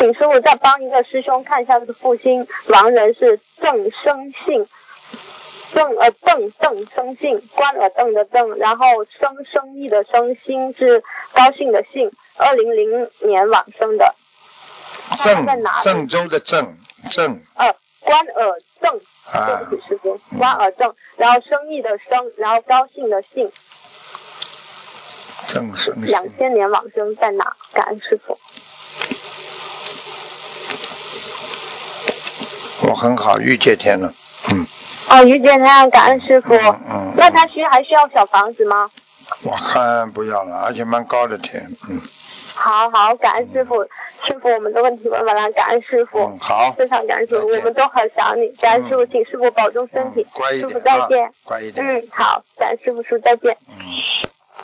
请师傅再帮一个师兄看一下这个父亲亡人是郑生信，邓生信，关尔邓的邓，然后生意的生，兴是高兴的兴，2000年往生的。 郑州的郑。 关尔正，对不起师傅，关尔正，然后生意的生，然后高兴的兴。 郑生 2000年往生在哪？感恩师傅。 我很好，御界天了。 御界天，感恩师傅。那他还需要小房子吗？ 我看不要了，而且蛮高的天。 好，感恩师傅。师傅，我们的问题问完了，感恩师傅。 好， 非常感恩师傅，我们都很想你。感恩师傅，请师傅保重身体。 乖一点， 师傅再见。 乖一点。 好，感恩师傅说再见。